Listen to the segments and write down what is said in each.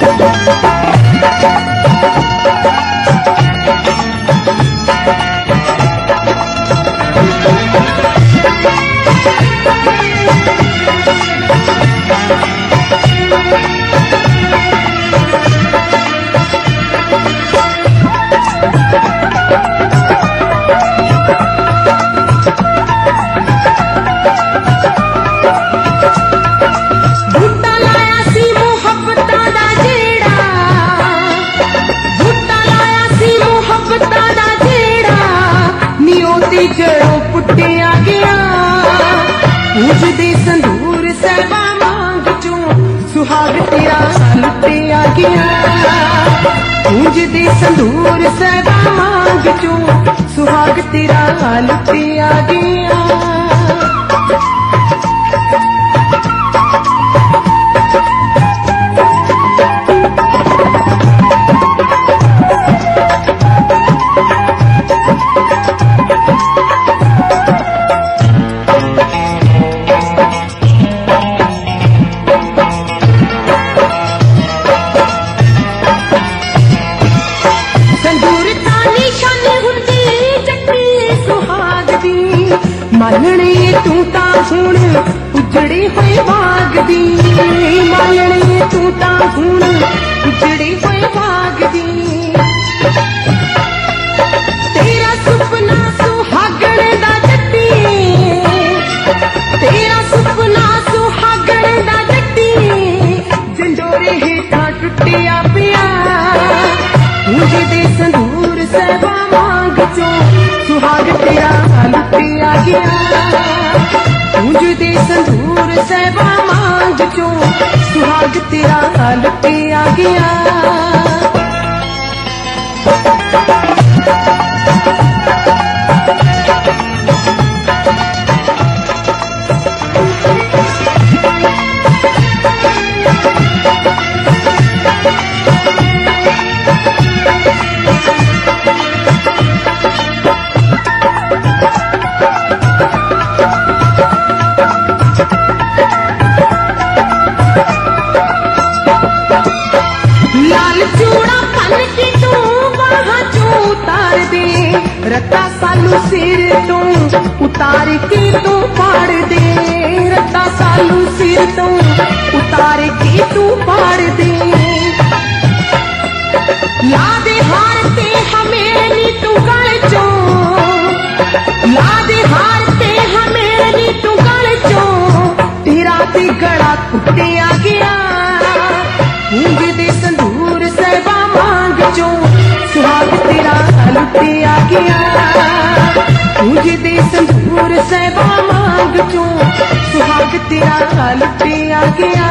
जड़ों पुटिया गया पूजदे संदूर सहबा मांग चो सुहाग तेरा लुटिया गया पूजदे संदूर सहबा मांग चो सुहाग तेरा लुटिया गया। मालने तू ता हुण उजड़ी हुई बाग दी मालने तू ता हुण उजड़ी हुई बाग दी तेरा सुपना सुहागण दा जट्टी तेरा सुपना सुहागण दा जट्टी जंडोरे हेठा टुटिया पिया मुझे दे संदूर सहबा मांग चो सुहाग तेरा लुटिया गया मुझे दे संदूर सहबा मांग चो सुहाग तेरा लुटिया गया। रत्ता सालू सिर तू उतार के तू पाड़ दे रत्ता सालू सिर तू उतार के तू पाड़ दे ला दे हार ते हमें नी तू गल चो ला दे हार ते हमें नी तू गल चो तेरा ते गड़ा कुटिया गया मुझे दे संदूर सहबा मांग चो सुहाग तेरा लुटिया गया मुझे दे संदूर सहबा मांग चो सुहाग तेरा लुटिया गया।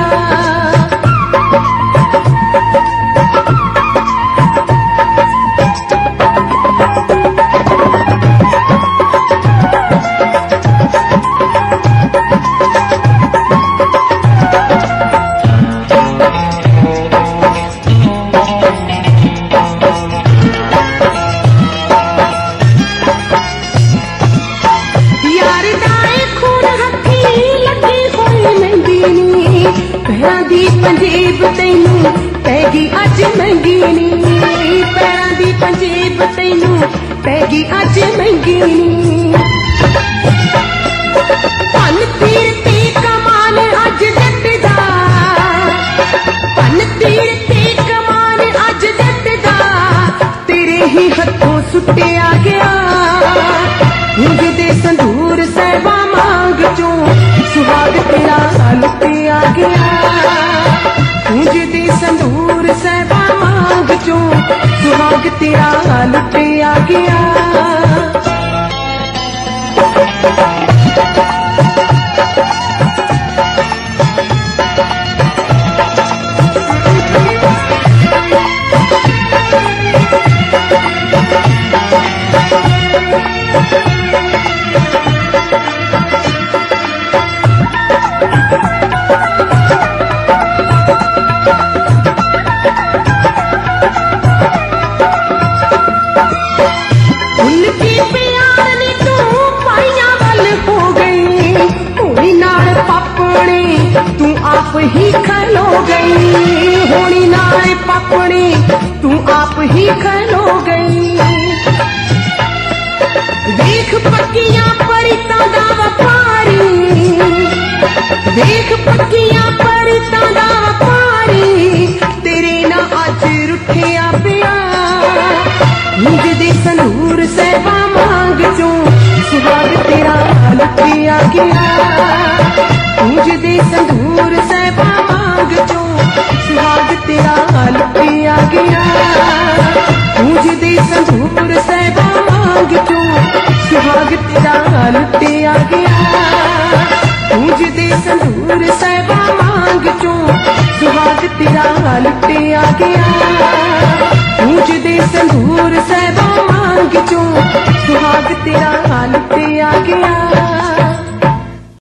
पंजेब तैनू पैगी अज महंगी नी पैरां दी पंजेब तैनू पैगी अज महंगी नी पन तीर ते कमान अज जट दा पन तीर ते कमान अज जट दा तेरे ही हथों सुटिया गया मुझे दे संदूर सहबा मांग चो सुहाग तेरा लुटिया गया मुझे दे संदूर सहबा मांग चो सुहाग तेरा लुटिया गया। आप ही खलो गई। देख पक्कियां परिता दा व्यापारी, देख पक्कियां परिता दा व्यापारी, तेरे ना अज रुठिया पिया। मुझ दे संदूर सहबा मांग चो सुहाग तेरा लुटिया गया। मुझ दे संदूर सहबा मांग चो सुहाग तेरा लुटिया गया। मुझ दे संदूर सहबा मांग चो सुहाग तेरा लुटिया गया। मुझ दे संदूर सहबा मांग चो सुहाग तेरा लुटिया गया। मुझ दे संदूर